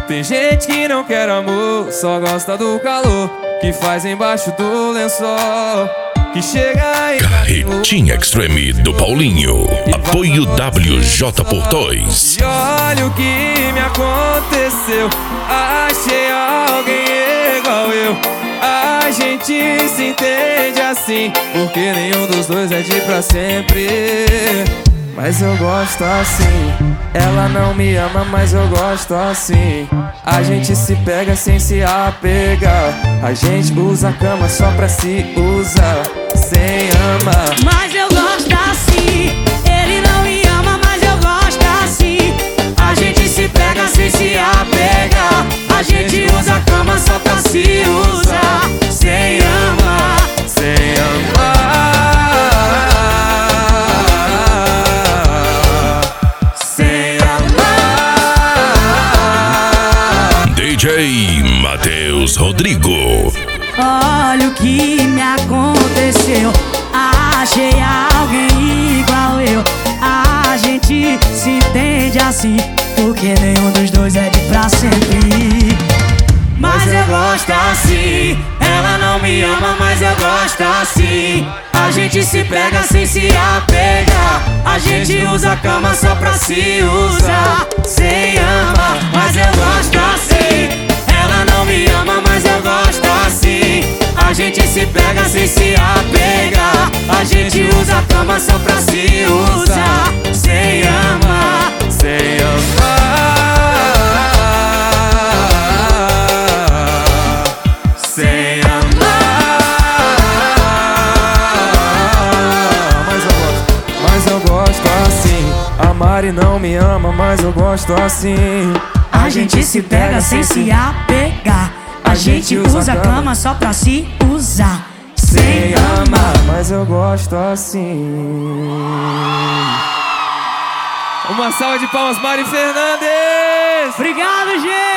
Tem gente que não quer amor, só gosta do calor que faz embaixo do lençol, que chega em Carretinha Extreme do Paulinho. Apoio WJ por 2. E olha o que me aconteceu, achei alguém igual eu. A gente se entende assim, porque nenhum dos dois é de pra sempre. Mas eu gosto assim. Ela não me ama, mas eu gosto assim. A gente se pega sem se apegar. A gente usa a cama só pra se usar, sem amar. Mas eu gosto assim. Ele não me ama, mas eu gosto assim. A gente se pega sem se apegar. A gente usa a cama só pra se usar, sem amar, sem amar. DJ Matheus Rodrigo. Olha o que me aconteceu, achei alguém igual eu. A gente se entende assim, porque nenhum dos dois é de pra sempre. Mas eu gosto assim. Ela não me ama, mas eu gosto assim. A gente se pega sem se apegar. A gente usa a cama só pra se usar, sem amar. Mas eu gosto assim. Ela não me ama, mas eu gosto assim. A gente se pega sem se apegar. A gente usa a cama só pra se usar, sem amar, sem amar. Sem amar. Mas eu gosto assim. A Mari não me ama, mas eu gosto assim. A gente se pega sem se apegar. A gente usa a cama só pra se usar, sem amar. Mas eu gosto assim. Uma salva de palmas, Mari Fernandes. Obrigado, gente.